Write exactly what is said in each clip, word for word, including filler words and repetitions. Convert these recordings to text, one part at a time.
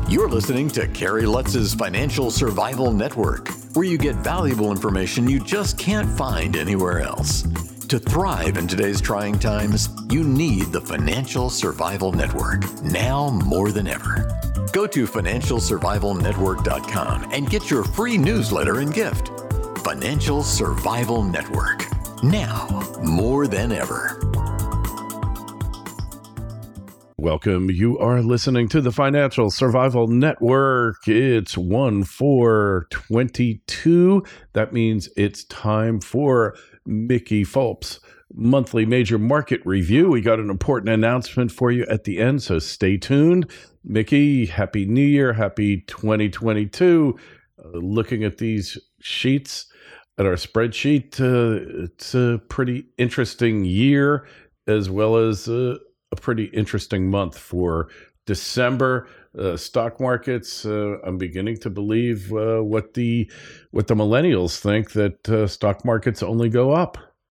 You're listening to Kerry Lutz's Financial Survival Network, where you get valuable information you just can't find anywhere else. To thrive in today's trying times, you need the Financial Survival Network, now more than ever. Go to financial survival network dot com and get your free newsletter and gift. Financial Survival Network, now more than ever. Welcome. You are listening to the Financial Survival Network. It's one four twenty-two. That means it's time for Mickey Fulp's monthly major market review. We got an important announcement for you at the end, so stay tuned. Mickey, Happy New Year. Happy twenty twenty-two. Uh, looking at these sheets, at our spreadsheet, uh, it's a pretty interesting year, as well as uh, a pretty interesting month for December. Uh, stock markets, uh, I'm beginning to believe uh, what the what the millennials think, that uh, stock markets only go up.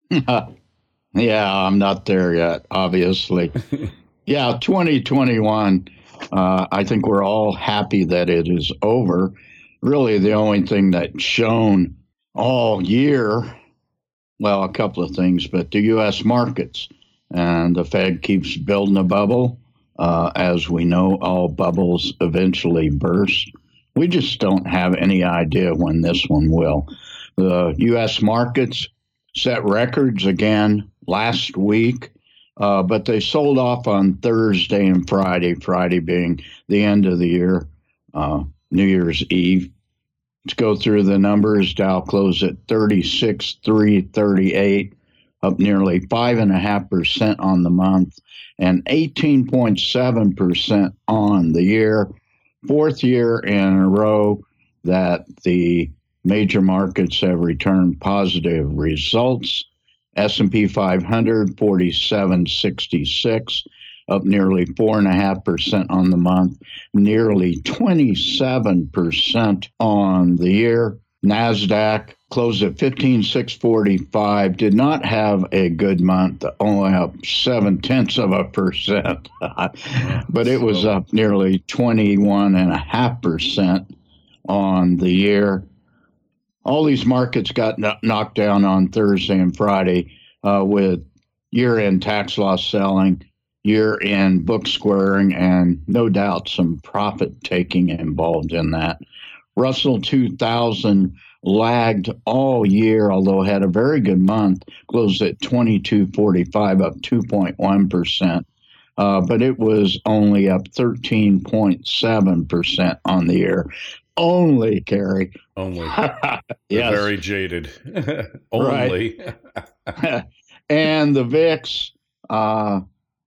Yeah, I'm not there yet, obviously. Yeah, twenty twenty-one, uh, I think we're all happy that it is over. Really, the only thing that's shown all year, well, a couple of things, but the U S markets. And the Fed keeps building a bubble. Uh, as we know, all bubbles eventually burst. We just don't have any idea when this one will. The U S markets set records again last week, uh, but they sold off on Thursday and Friday, Friday being the end of the year, uh, New Year's Eve. Let's go through the numbers. Dow closed at thirty-six three thirty-eight. Up nearly five point five percent on the month and eighteen point seven percent on the year. Fourth year in a row that the major markets have returned positive results. S and P five hundred, forty-seven sixty-six, up nearly four point five percent on the month, nearly twenty-seven percent on the year. NASDAQ closed at fifteen six forty-five, did not have a good month, only up seven tenths of a percent, but it was up nearly twenty-one and a half percent on the year. All these markets got kn- knocked down on Thursday and Friday uh, with year-end tax loss selling, year-end book squaring, and no doubt some profit taking involved in that. Russell two thousand lagged all year, although had a very good month, closed at twenty-two forty-five, up two point one percent. Uh, but it was only up thirteen point seven percent on the year. Only, Kerry. Only. Yes. Very jaded. Only. And the V I X uh,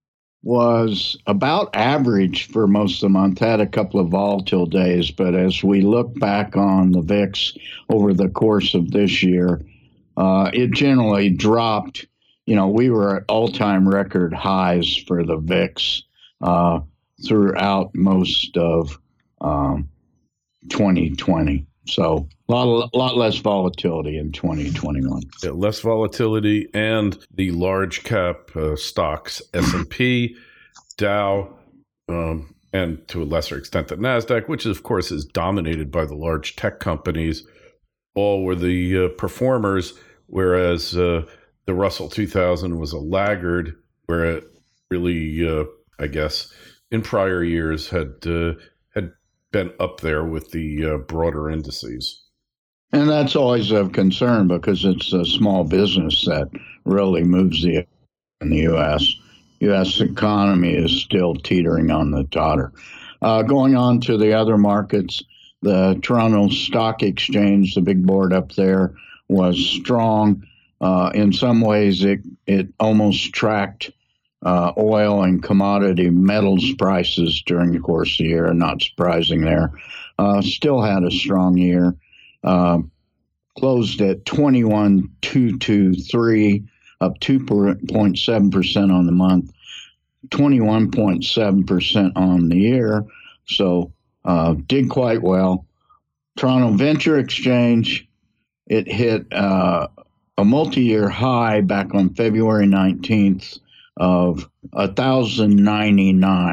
was about average for most of the month, had a couple of volatile days, but as we look back on the V I X over the course of this year, uh, it generally dropped. You know, we were at all-time record highs for the V I X uh, throughout most of um, twenty twenty. So a lot, lot less volatility in twenty twenty-one. Yeah, less volatility, and the large cap uh, stocks, S and P, Dow, um, and to a lesser extent the NASDAQ, which of course is dominated by the large tech companies, all were the uh, performers, whereas uh, the Russell two thousand was a laggard, where it really, uh, I guess, in prior years had uh, had been up there with the uh, broader indices. And that's always of concern because it's a small business that really moves the in the U S. U S economy is still teetering on the totter. Uh, going on to the other markets, the Toronto Stock Exchange, the big board up there, was strong. Uh, in some ways, it, it almost tracked uh, oil and commodity metals prices during the course of the year, not surprising there. Uh, still had a strong year. Uh, closed at twenty-one two twenty-three, up two point seven percent on the month, twenty-one point seven percent on the year. So uh, did quite well. Toronto Venture Exchange, it hit uh, a multi-year high back on February nineteenth of one thousand ninety-nine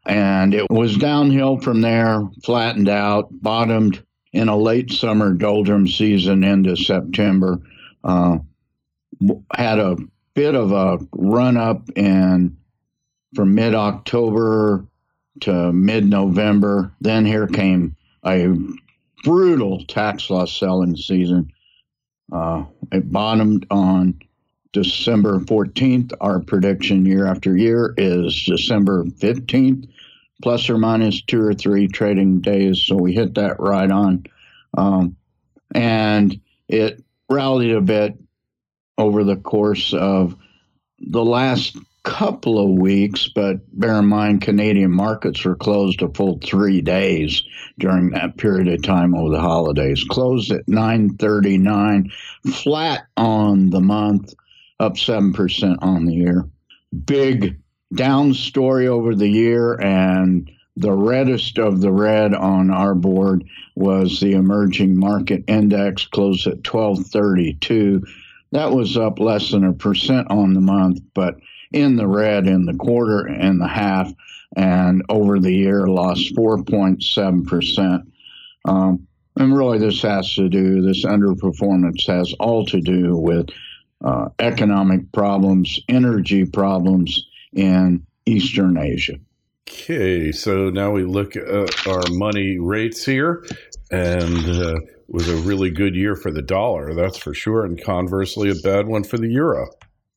And it was downhill from there, flattened out, bottomed in a late summer doldrum season into September. Uh, had a bit of a run up in from mid-October to mid-November. Then here came a brutal tax loss selling season. Uh, it bottomed on December fourteenth. Our prediction year after year is December fifteenth, plus or minus two or three trading days. So we hit that right on. Um, and it rallied a bit over the course of the last couple of weeks, but bear in mind Canadian markets were closed a full three days during that period of time over the holidays. Closed at nine thirty-nine, flat on the month, up seven percent on the year. Big down story over the year, and the reddest of the red on our board was the emerging market index, closed at twelve thirty-two. That was up less than a percent on the month, but in the red in the quarter and the half, and over the year lost four point seven percent. Um, and really this has to do, this underperformance has all to do with uh, economic problems, energy problems in Eastern Asia. Okay, so now we look at our money rates here, and uh, it was a really good year for the dollar, that's for sure, and conversely a bad one for the euro.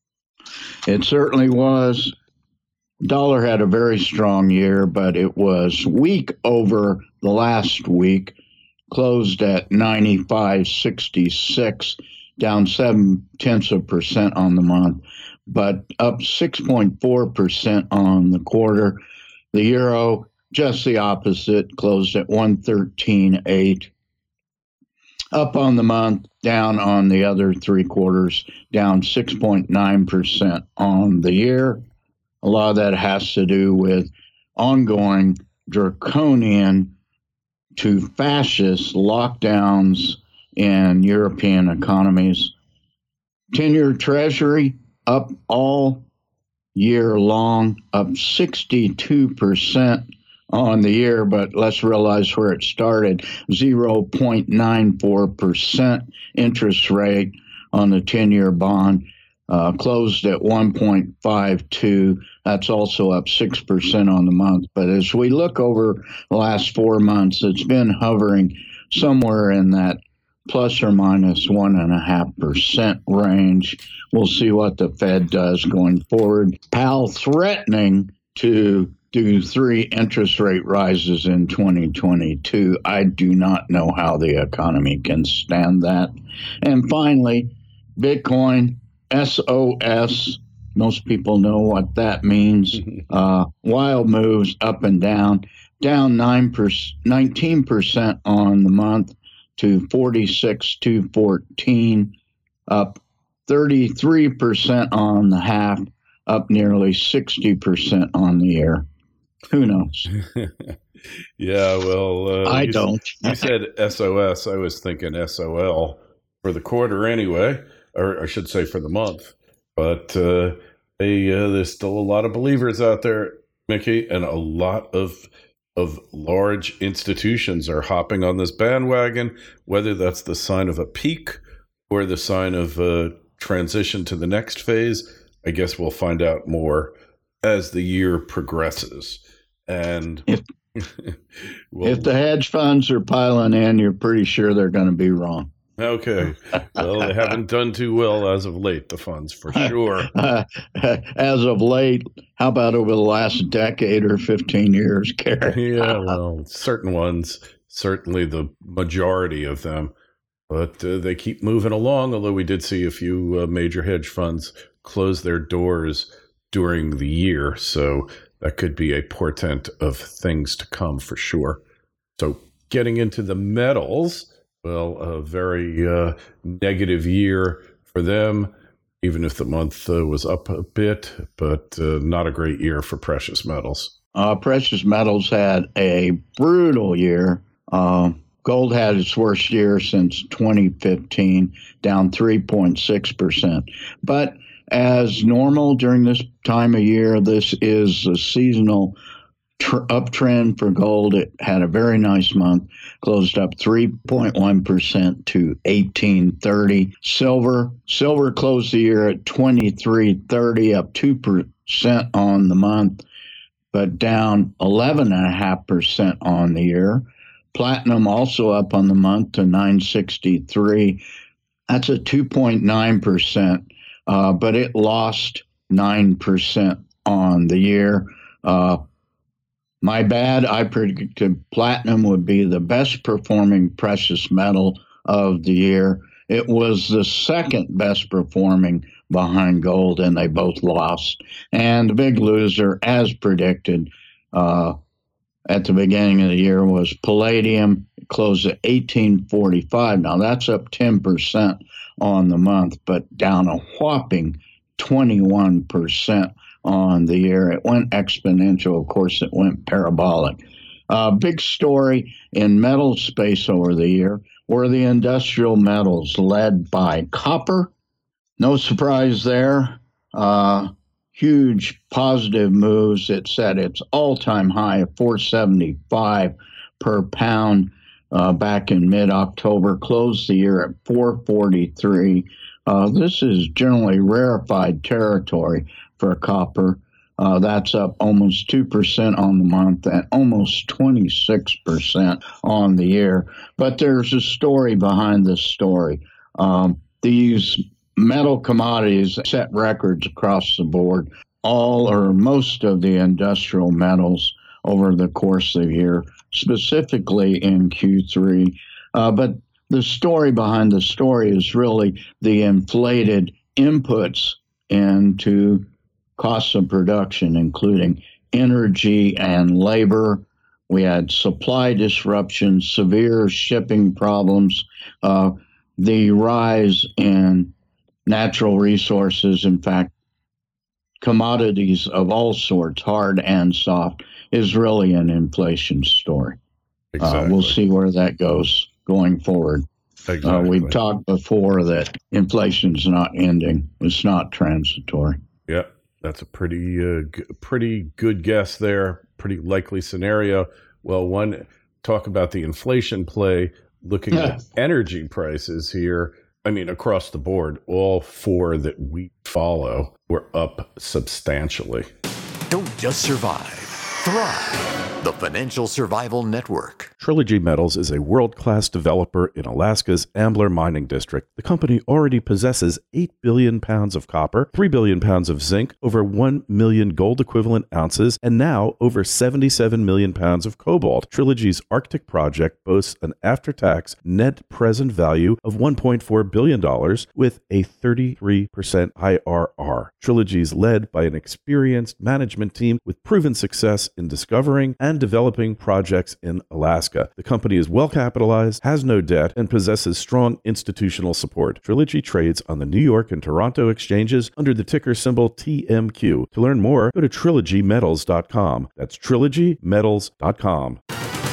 It certainly was. Dollar had a very strong year, but it was weak over the last week, closed at ninety-five sixty-six, down seven tenths of a percent on the month, but up six point four percent on the quarter. The euro, just the opposite, closed at one thirteen eight. Up on the month, down on the other three quarters, down six point nine percent on the year. A lot of that has to do with ongoing draconian to fascist lockdowns in European economies. ten-year Treasury up all year long, up sixty-two percent on the year, but let's realize where it started. zero point nine four percent interest rate on the ten-year bond, uh, closed at one point five two. That's also up six percent on the month. But as we look over the last four months, it's been hovering somewhere in that plus or minus one and a half percent range. We'll see what the Fed does going forward. Powell threatening to do three interest rate rises in twenty twenty-two. I do not know how the economy can stand that. And finally, Bitcoin, S O S. Most people know what that means. Uh, wild moves up and down, down nine percent, nineteen percent on the month to forty-six two fourteen, up thirty-three percent on the half, up nearly sixty percent on the year. Who knows? Yeah, well, uh, I you, don't. You said S O S. I was thinking S O L for the quarter anyway, or I should say for the month. But uh, they, uh, there's still a lot of believers out there, Mickey, and a lot of of large institutions are hopping on this bandwagon, whether that's the sign of a peak or the sign of a transition to the next phase. I guess we'll find out more as the year progresses. And if, well, if the hedge funds are piling in, you're pretty sure they're going to be wrong. Okay. Well, they haven't done too well as of late, the funds, for sure. Uh, as of late, how about over the last decade or fifteen years, Gary? Yeah, well, certain ones, certainly the majority of them. But uh, they keep moving along, although we did see a few uh, major hedge funds close their doors during the year. So that could be a portent of things to come for sure. So getting into the metals, well, a very uh, negative year for them, even if the month uh, was up a bit, but uh, not a great year for precious metals. Uh, precious metals had a brutal year. Uh, gold had its worst year since twenty fifteen, down three point six percent. But as normal during this time of year, this is a seasonal tr- uptrend for gold. It had a very nice month, closed up three point one percent to eighteen thirty. Silver, silver closed the year at twenty-three thirty, up two percent on the month, but down eleven point five percent on the year. Platinum also up on the month to nine sixty-three. That's a two point nine percent, uh, but it lost nine percent on the year. Uh, my bad, I predicted platinum would be the best performing precious metal of the year. It was the second best performing behind gold, and they both lost. And the big loser, as predicted, uh, at the beginning of the year was palladium. It closed at eighteen forty-five. Now that's up ten percent on the month, but down a whopping twenty-one percent on the year. It went exponential. Of course, it went parabolic. Uh, big story in metal space over the year were the industrial metals led by copper. No surprise there. Uh, huge positive moves. It set its all-time high of four seventy-five per pound uh, back in mid-October, closed the year at four forty-three. Uh, this is generally rarefied territory for copper. Uh, that's up almost two percent on the month and almost twenty-six percent on the year. But there's a story behind this story. Um, these metal commodities set records across the board, all or most of the industrial metals over the course of the year, specifically in Q three. Uh, but the story behind the story is really the inflated inputs into costs of production, including energy and labor. We had supply disruptions, severe shipping problems, uh, the rise in natural resources, in fact, commodities of all sorts, hard and soft, is really an inflation story. Exactly. Uh, we'll see where that goes going forward. Exactly. Uh, we've talked before that inflation's not ending. It's not transitory. Yeah, that's a pretty, uh, g- pretty good guess there. Pretty likely scenario. Well, one, talk about the inflation play, looking yeah. at energy prices here. I mean, across the board, all four that we follow were up substantially. Don't just survive, thrive. The Financial Survival Network. Trilogy Metals is a world-class developer in Alaska's Ambler Mining District. The company already possesses eight billion pounds of copper, three billion pounds of zinc, over one million gold-equivalent ounces, and now over seventy-seven million pounds of cobalt. Trilogy's Arctic project boasts an after-tax net present value of one point four billion dollars with a thirty-three percent I R R. Trilogy is led by an experienced management team with proven success in discovering and developing projects in Alaska. The company is well capitalized, has no debt, and possesses strong institutional support. Trilogy trades on the New York and Toronto exchanges under the ticker symbol T M Q. To learn more, go to trilogy metals dot com. That's trilogy metals dot com.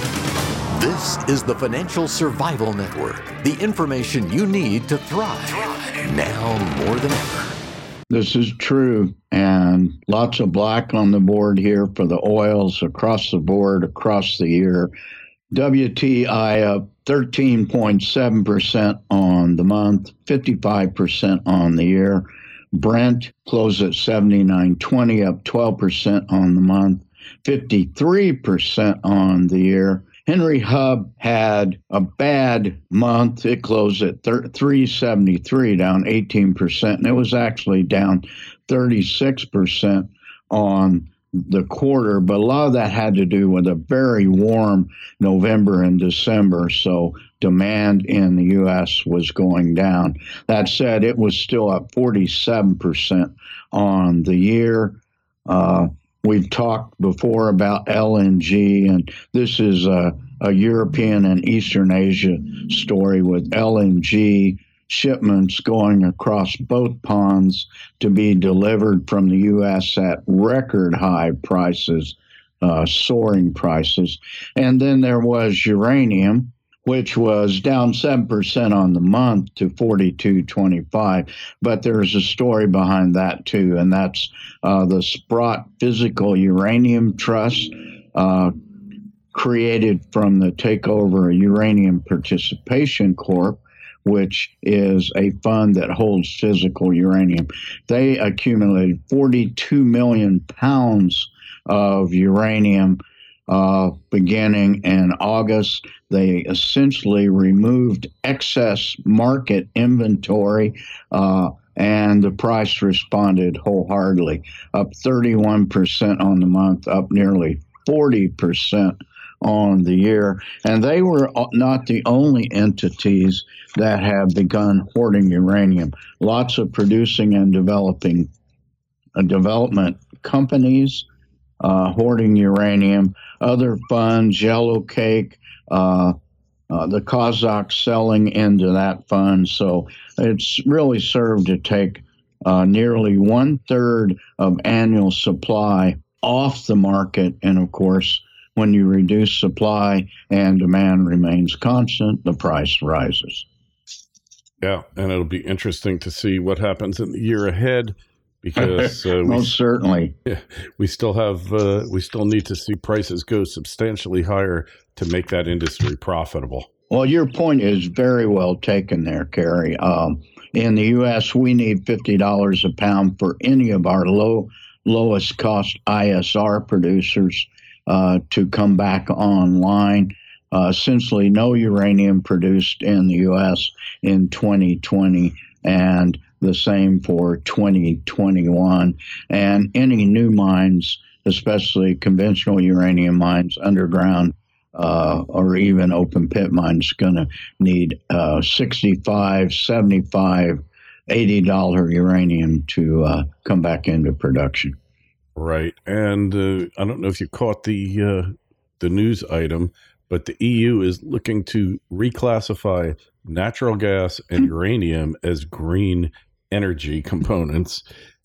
This is the Financial Survival Network, the information you need to thrive, thrive. Now more than ever. This is true, and lots of black on the board here for the oils across the board, across the year. W T I up thirteen point seven percent on the month, fifty-five percent on the year. Brent closed at seventy-nine twenty, up twelve percent on the month, fifty-three percent on the year. Henry Hub had a bad month. It closed at three seventy-three, down eighteen percent, and it was actually down thirty-six percent on the quarter, but a lot of that had to do with a very warm November and December, so demand in the U S was going down. That said, it was still up forty-seven percent on the year. Uh, We've talked before about L N G, and this is a, a European and Eastern Asia story with L N G shipments going across both ponds to be delivered from the U S at record high prices, uh, soaring prices. And then there was uranium, which was down seven percent on the month to forty-two twenty-five. But there's a story behind that, too, and that's uh, the Sprott Physical Uranium Trust uh, created from the takeover of Uranium Participation Corp, which is a fund that holds physical uranium. They accumulated forty-two million pounds of uranium uh, beginning in August. They essentially removed excess market inventory, uh, and the price responded wholeheartedly, up thirty-one percent on the month, up nearly forty percent on the year. And they were not the only entities that have begun hoarding uranium. Lots of producing and developing uh, development companies uh, hoarding uranium, other funds, Yellow Cake, uh, uh, the Kazakhs selling into that fund. So it's really served to take uh, nearly one third of annual supply off the market. And of course, when you reduce supply and demand remains constant, the price rises. Yeah, and it'll be interesting to see what happens in the year ahead, because uh, we, most certainly yeah, we still have uh, we still need to see prices go substantially higher to make that industry profitable. Well, your point is very well taken there, Kerry. Um, in the U S, we need fifty dollars a pound for any of our low lowest cost I S R producers Uh, to come back online. Uh, essentially, no uranium produced in the U S in twenty twenty, and the same for twenty twenty-one. And any new mines, especially conventional uranium mines, underground uh, or even open pit mines, going to need uh, sixty-five, seventy-five, eighty dollars uranium to uh, come back into production. Right. And uh, I don't know if you caught the uh, the news item, but the E U is looking to reclassify natural gas and uranium as green energy components.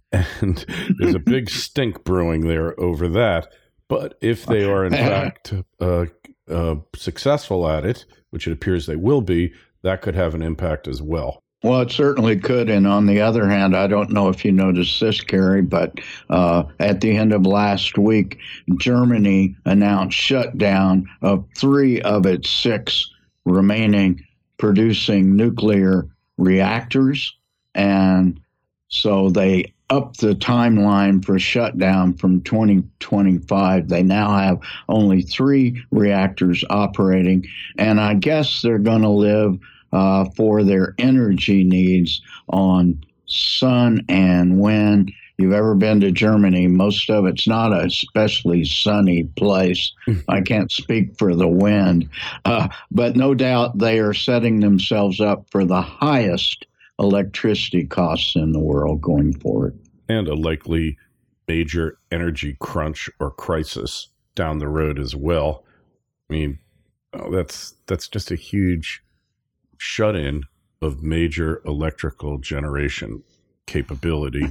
And there's a big stink brewing there over that. But if they are, in fact, uh, uh, successful at it, which it appears they will be, that could have an impact as well. Well, it certainly could. And on the other hand, I don't know if you noticed this, Kerry, but uh, at the end of last week, Germany announced shutdown of three of its six remaining producing nuclear reactors. And so they upped the timeline for shutdown from twenty twenty-five. They now have only three reactors operating. And I guess they're going to live Uh, for their energy needs on sun and wind. You've ever been to Germany, most of it's not a especially sunny place. I can't speak for the wind, uh, but no doubt they are setting themselves up for the highest electricity costs in the world going forward. And a likely major energy crunch or crisis down the road as well. I mean, oh, that's that's just a huge shut-in of major electrical generation capability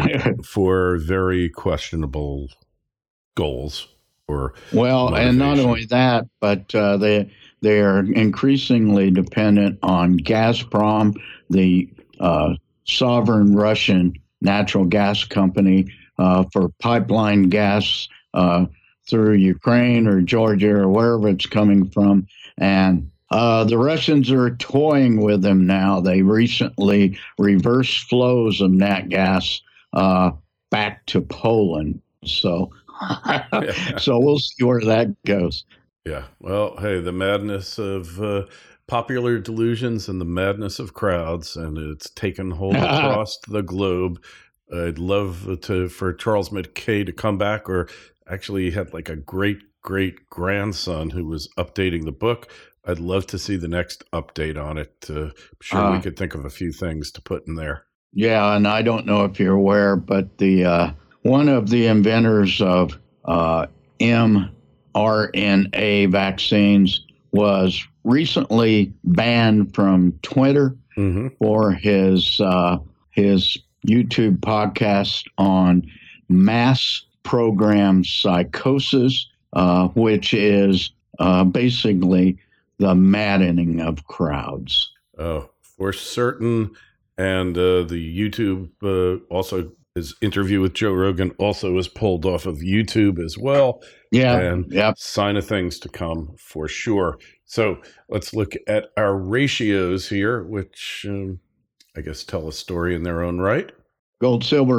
for very questionable goals. Or well, motivation. And not only that, but uh, they they are increasingly dependent on Gazprom, the uh, sovereign Russian natural gas company, uh, for pipeline gas uh, through Ukraine or Georgia or wherever it's coming from, and Uh, the Russians are toying with them now. They recently reversed flows of nat gas uh, back to Poland. So, so we'll see where that goes. Yeah. Well, hey, the madness of uh, popular delusions and the madness of crowds, and it's taken hold across the globe. I'd love to for Charles Mackay to come back, or actually he had like a great, great grandson who was updating the book. I'd love to see the next update on it. Uh, I'm sure uh, we could think of a few things to put in there. Yeah, and I don't know if you're aware, but the uh, one of the inventors of uh, mRNA vaccines was recently banned from Twitter mm-hmm. for his uh, his YouTube podcast on mass programmed psychosis, uh, which is uh, basically the maddening of crowds. Oh, for certain. And uh, the YouTube uh, also his interview with Joe Rogan also was pulled off of YouTube as well. Yeah. And yep. sign of things to come for sure. So let's look at our ratios here, which um, I guess tell a story in their own right. Gold silver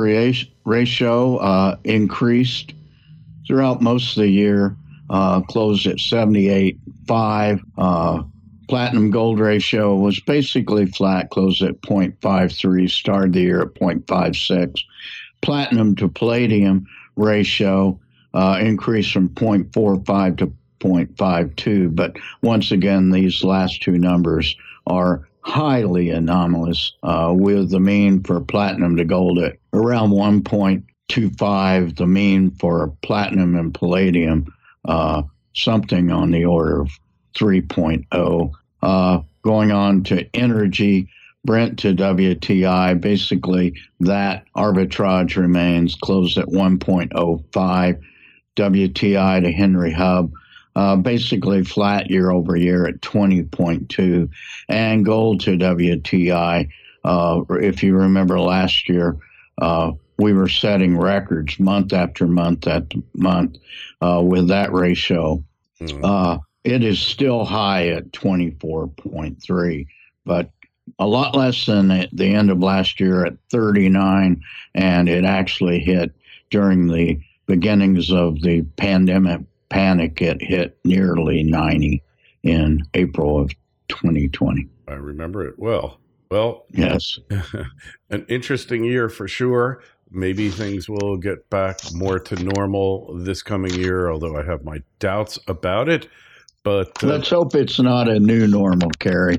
ratio uh, increased throughout most of the year, uh, closed at seventy-eight point five. Uh, platinum gold ratio was basically flat, closed at zero point five three, started the year at zero point five six. Platinum to palladium ratio uh, increased from zero point four five to zero point five two, but once again, these last two numbers are highly anomalous, uh, with the mean for platinum to gold at around one point two five, the mean for platinum and palladium uh, something on the order of three point oh. Uh, going on to energy, Brent to W T I, basically that arbitrage remains, closed at one point oh five. W T I to Henry Hub, uh, basically flat year over year at twenty point two. And gold to W T I, uh, if you remember last year, uh, we were setting records month after month after month uh, with that ratio. Mm-hmm. Uh, it is still high at twenty-four point three, but a lot less than at the end of last year at thirty-nine, and it actually hit during the beginnings of the pandemic panic. It hit nearly ninety in April of twenty twenty. I remember it well. Well, yes, an interesting year for sure. Maybe things will get back more to normal this coming year, although I have my doubts about it. But uh, let's hope it's not a new normal, Kerry.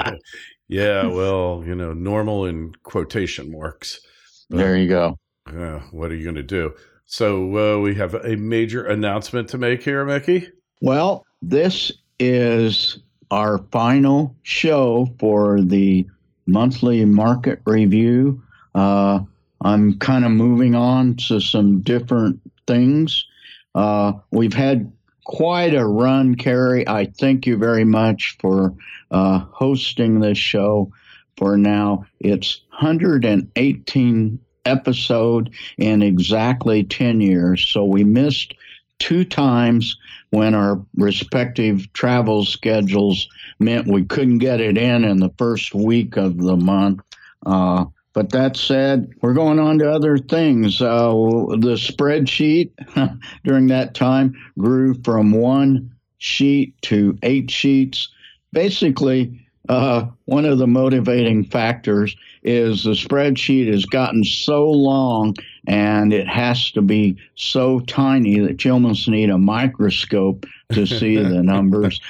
Yeah, well, you know, normal in quotation marks. But, there you go. Uh, what are you going to do? So uh, we have a major announcement to make here, Mickey. Well, this is our final show for the monthly market review. Uh, I'm kind of moving on to some different things. Uh, we've had quite a run, Kerry. I thank you very much for uh, hosting this show. For now, it's one hundred eighteen episode in exactly ten years. So we missed two times when our respective travel schedules meant we couldn't get it in in the first week of the month. Uh, but that said, we're going on to other things. Uh, the spreadsheet during that time grew from one sheet to eight sheets. Basically, uh, one of the motivating factors is the spreadsheet has gotten so long and it has to be so tiny that you almost need a microscope to see the numbers.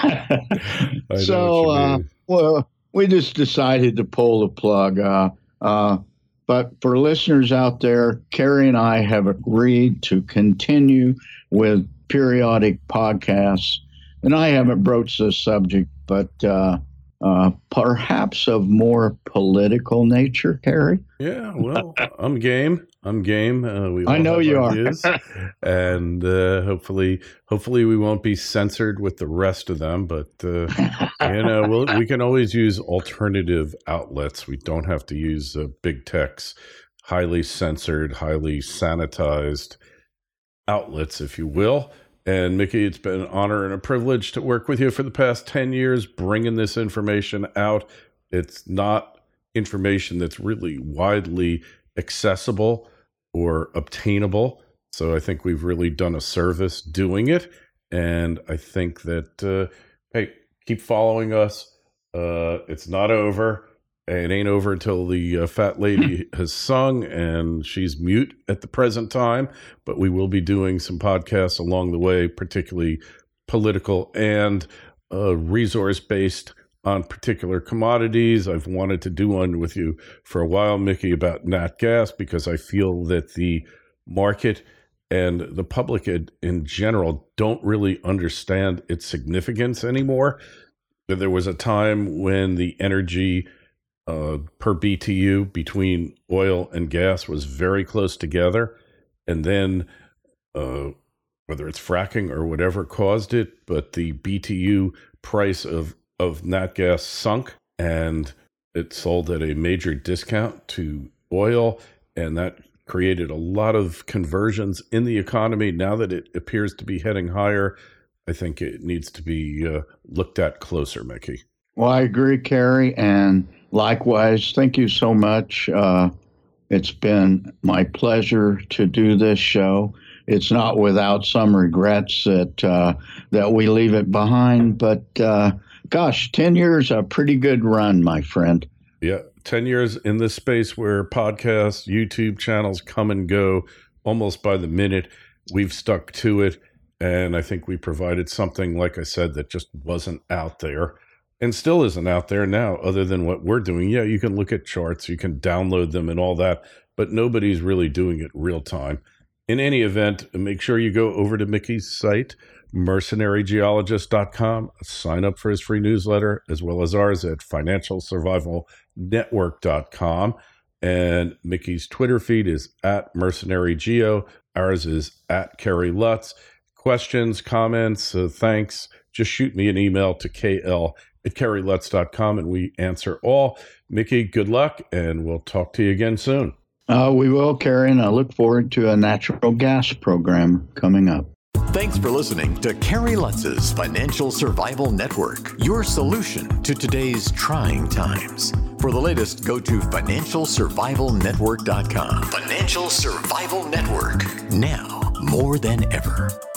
So, uh, well, we just decided to pull the plug. Uh, uh, but for listeners out there, Kerry and I have agreed to continue with periodic podcasts. And I haven't broached this subject, but uh, uh, perhaps of more political nature, Kerry? Yeah, well, I'm game. I'm game. Uh, we I know you are. And uh, hopefully, hopefully we won't be censored with the rest of them. But uh, you know, we'll, we can always use alternative outlets. We don't have to use uh, big tech's highly censored, highly sanitized outlets, if you will. And Mickey, it's been an honor and a privilege to work with you for the past ten years, bringing this information out. It's not information that's really widely accessible or obtainable. So I think we've really done a service doing it. And I think that, uh, hey, keep following us. Uh, it's not over. It ain't over until the uh, fat lady has sung, and she's mute at the present time. But we will be doing some podcasts along the way, particularly political and uh, resource-based on particular commodities. I've wanted to do one with you for a while, Mickey, about nat gas, because I feel that the market and the public in, in general don't really understand its significance anymore. There was a time when the energy Uh, per B T U between oil and gas was very close together. And then uh, whether it's fracking or whatever caused it, but the B T U price of, of nat gas sunk, and it sold at a major discount to oil. And that created a lot of conversions in the economy. Now that it appears to be heading higher, I think it needs to be uh, looked at closer, Mickey. Well, I agree, Kerry, and likewise, thank you so much. Uh, it's been my pleasure to do this show. It's not without some regrets that uh, that we leave it behind, but uh, gosh, ten years, a pretty good run, my friend. Yeah, ten years in this space where podcasts, YouTube channels come and go almost by the minute. We've stuck to it, and I think we provided something, like I said, that just wasn't out there. And still isn't out there now, other than what we're doing. Yeah, you can look at charts, you can download them and all that, but nobody's really doing it real time. In any event, make sure you go over to Mickey's site, mercenary geologist dot com, sign up for his free newsletter, as well as ours at financial survival network dot com. And Mickey's Twitter feed is at mercenarygeo. Ours is at Kerry Lutz. Questions, comments, uh, thanks, just shoot me an email to K L at kerry lutz dot com, and we answer all. Mickey, good luck, and we'll talk to you again soon. Uh, we will, Kerry, and I look forward to a natural gas program coming up. Thanks for listening to Kerry Lutz's Financial Survival Network, your solution to today's trying times. For the latest, go to financial survival network dot com. Financial Survival Network, now more than ever.